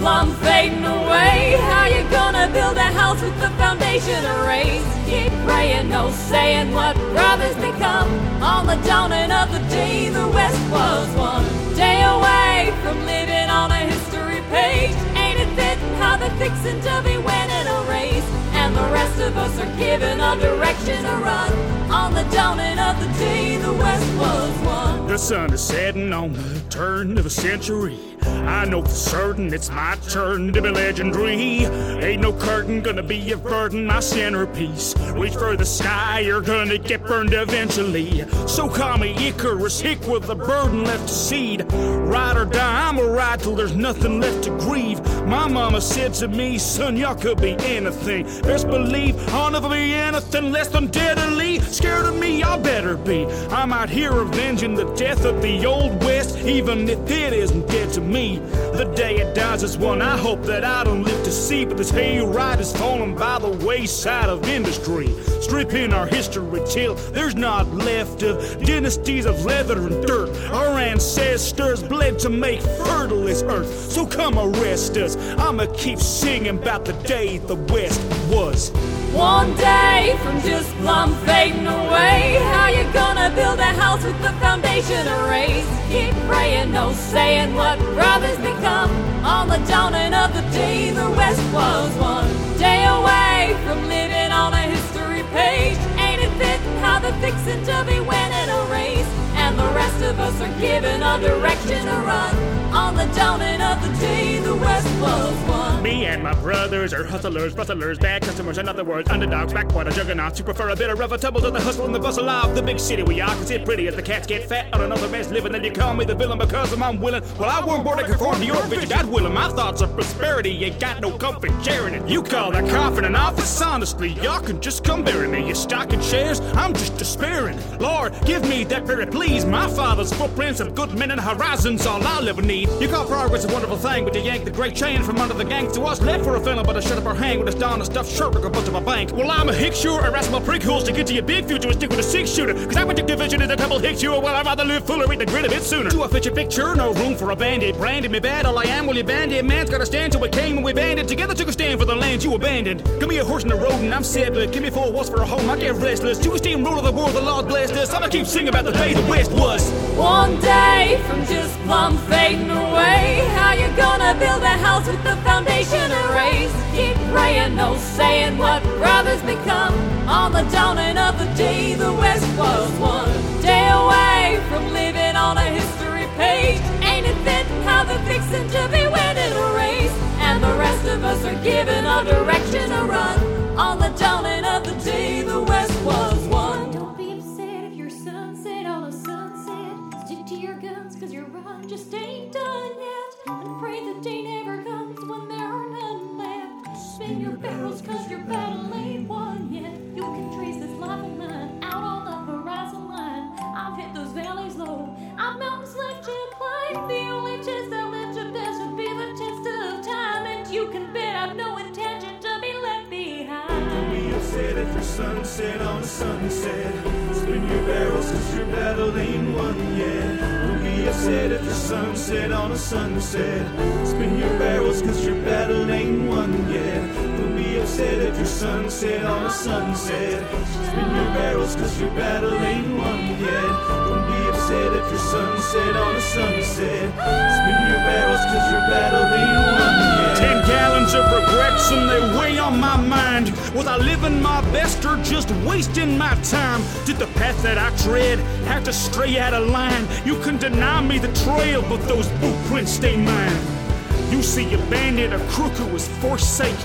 plumb fading away. How you gonna build a house with the foundation erased? Keep praying, no saying what brothers become. On the dawning of the day, the West was one day away from living on a history page. Ain't it fitting how they're fixing to be winning a race? And the rest of us are given a direction to run. On the dawning of the day, the West was one. The sun is setting on the turn of a century. I know for certain it's my turn to be legendary. Ain't no curtain gonna be a burden, my centerpiece. Reach for the sky, you're gonna get burned eventually. So call me Icarus, hick with a burden left to seed. Ride or die, I'ma ride till there's nothing left to grieve. My mama said to me, son, y'all could be anything. Best believe I'll never be anything less than deadly. Scared of me, y'all better be. I'm out here avenging the death of the old West, even if it isn't dead to me. The day it dies is one I hope that I don't live to see. But this hayride is falling by the wayside of industry. Stripping our history till there's not left of dynasties of leather and dirt. Our ancestors bled to make fertile this earth. So come arrest us, I'ma keep singing about the day the West was one day from just plumb fading away. How you gonna build a house with the foundation erased? Keep praying, no saying what brothers become. On the dawning of the day, the West was one day away from living on a history page. Ain't it fitting how they're fixing to be winning a race? And the rest of us are given a direction to run. On the dawning of the day, the West was one. Me and my brothers are hustlers, bustlers, bad customers, in other words, underdogs, backwater juggernauts who prefer a bit of rough tumble to the hustle and the bustle of the big city. We all can sit pretty as the cats get fat on another man's living. Then you call me the villain because I'm unwilling. Well, I weren't born to conform to your vision, God willing. My thoughts of prosperity ain't got no comfort sharing it. You call that coffin an office? Honestly, y'all can just come bury me. You stocking shares? I'm just despairing. Lord, give me that spirit, please. My father's footprints of good men and horizons, all I'll ever need. You call progress a wonderful thing, but you yank the great chain from under the gang. To what's left for a feeling but to shut up or hang with a darn stuffed shirt like a bunch of a bank. Well, I'm a hick sure, I my prick holes to get to your big future and stick with a 6-shooter. Cause I predict division is a double hick sure. Well, I'd rather live fuller, eat the grit a bit sooner. To a fit your picture, no room for a band-aid. Branded me bad, all I am, well, you bandit man's gotta stand till we came and we banded. Together took a stand for the land you abandoned. Give me a horse in the road and I'm sad, but give me 4 walls for a home, I get restless. To a steamroller of the world, the Lord blessed us. I'ma keep singing about the day the West was one day from just plumb fading away. How you gonna build a house with the foundation erased? Keep praying, no saying what brothers become. On the dawning of the day, the West was one day away from living on a history page. Ain't it fitting how they're fixing to be winning a race? And the rest of us are given a direction to run. On the dawning of the day, the West was one. Don't be upset if your sunset on a sunset. Stick to your guns, cause your run just ain't done yet. And pray the day never comes when there are none left. Spin your barrels, cause your battle ain't won yet. You can trace this life of mine out on the horizon line. I've hit those valleys low, I've mountains left to climb. The only test that left to pass would be the test of time. And you can bet I've no intention to be left behind. Don't be upset if your sunset on a sunset. Spin your barrels cause your battle ain't won yet. Don't be upset if your sunset on a sunset. Spin your barrels cause your battle ain't won yet. Don't be upset if your sunset on a sunset. Spin your barrels cause your battle ain't won yet. Don't be upset if your sunset on a sunset. Spin your barrels cause your battle ain't won yet. 10 gallons of regrets and they weigh on my mind. Was I living my best or just wasting my time? Did the path that I tread have to stray out of line? You can deny me the trail, but those footprints stay mine. You see a bandit, a crook who was forsaken.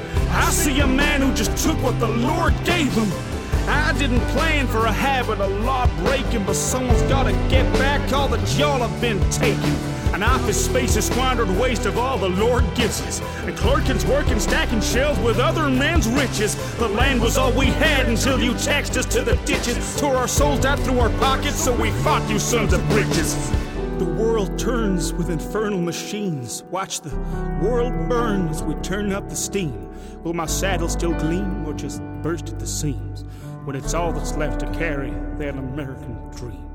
I see a man who just took what the Lord gave him. I didn't plan for a habit of law breaking, but someone's gotta get back all that y'all have been taking. An office space is squandered waste of all the Lord gives us. And clerkins working, stacking shelves with other men's riches. The land was all we had until you taxed us to the ditches. Tore our souls out through our pockets, so we fought you sons of bitches. The world turns with infernal machines. Watch the world burn as we turn up the steam. Will my saddle still gleam or just burst at the seams? When it's all that's left to carry that American dream.